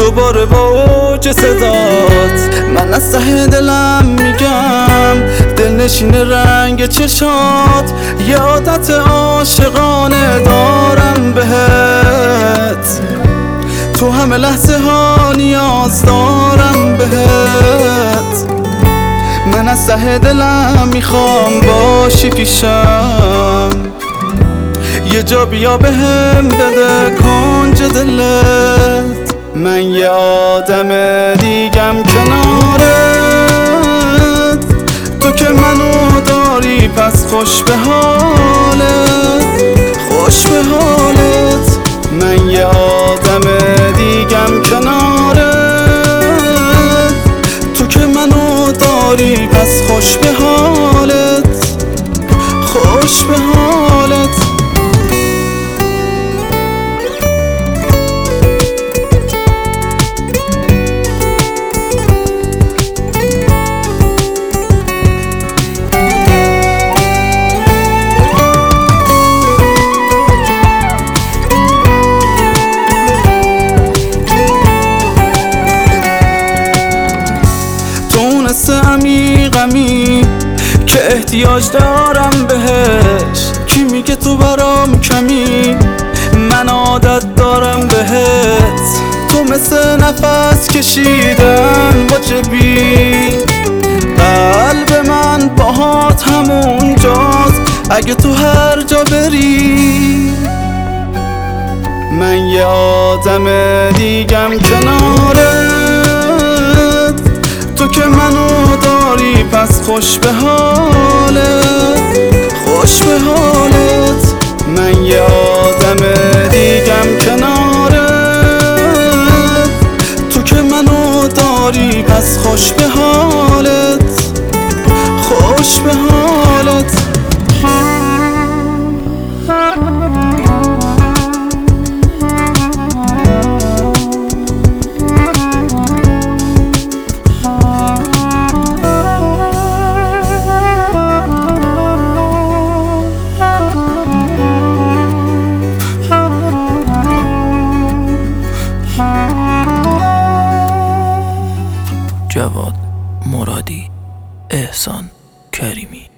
دوباره با اوج صدات من از ته دلم میگم دلنشین رنگ چشات، یه عادت عاشقانه دارم بهت، تو همه لحظه ها نیاز دارم بهت. من از ته دلم میخوام باشی پیشم، یه جا بیا بهم بده کنج دلت. من یه آدم دیگم کنارت، تو که منو داری پس خوش به حالت، خوش به حالت. من یه آدم دیگم کنارت، تو که منو داری پس خوش به حالت، خوش به حالت. عمیقمی که احتیاج دارم بهش، کی میگه تو برام کمی، من عادت دارم بهت. تو مثل نفس کشیدن با جبی، قلب من باهات همون جاست اگه تو هر جا بری. من یه آدم دیگم کنارت، تو که منو داری پس خوش به حالت، خوش به حالت. من یه آدم دیگم کنارت، تو که منو داری پس خوش به حالت، خوش به حالت. جواد مرادی، احسان کریمی.